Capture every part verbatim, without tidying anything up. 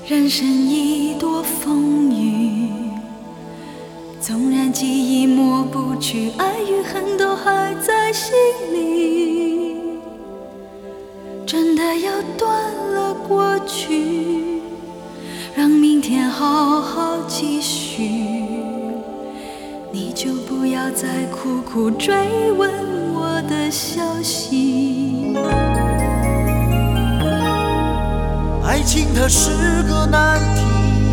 人生已多风雨，纵然记忆抹不去，爱与恨都还在心里。真的要断了过去，让明天好好继续。你就不要再苦苦追问我的消息。 爱情它是个难题，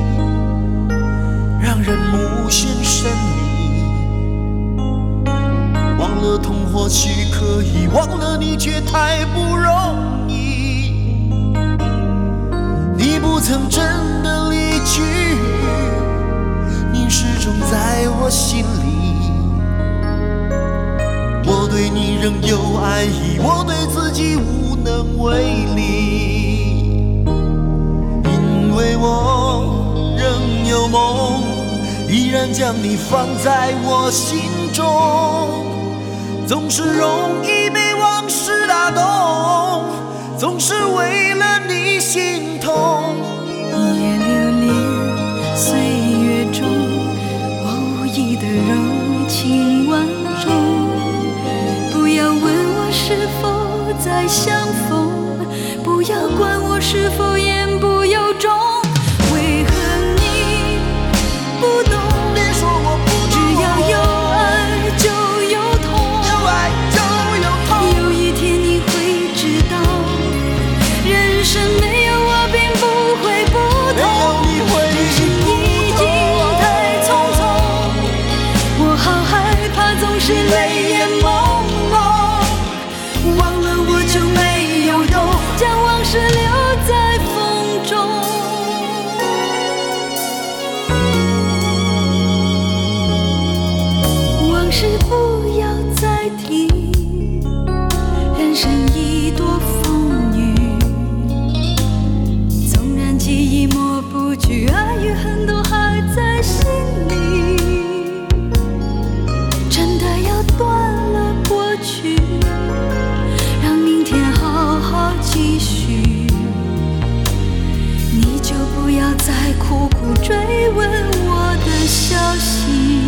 让人无限神秘。忘了痛或许可以，忘了你却太不容易。你不曾真的离去，你始终在我心里。我对你仍有爱意，我对自己无能为力。因为我仍有梦，依然将你放在我心中。总是容易被往事打动，总是为了你心痛。 一夜流连岁月中，我无意的柔情万种。不要问我是否再相逢，不要管我是否言不由衷。为何你不懂？ 别说我不懂， 只要有爱就有痛， 有爱就有痛。 有一天你会知道，人生没有我并不会不同。 没有你会人生已经太匆匆，我好害怕总是泪眼朦胧。忘了我就没有用，将往事留在风中。往事不要再提，人生已多风雨。纵然记忆抹不去，爱与恨都还在心里。真的要断了过去，让明天好好继续。你就不要再苦苦追问我的消息。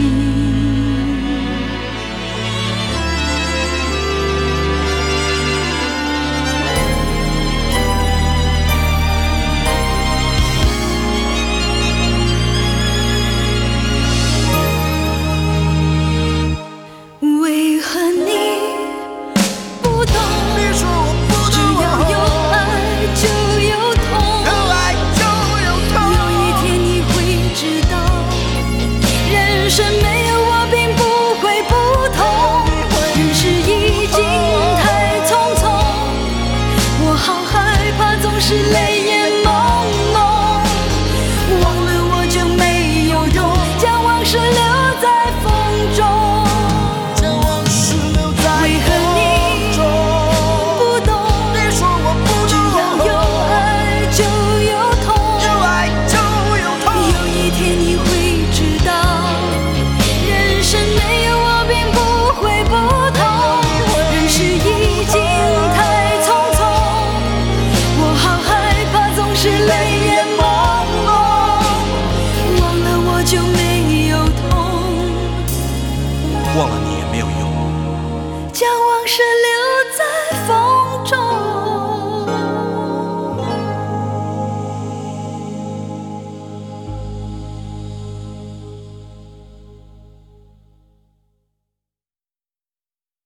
为何你不懂？ 别说我不懂， 只要有爱就有痛， 有爱就有痛。 有一天你会知道，人生没有我并不会不同。人世已经太匆匆，我好害怕总是泪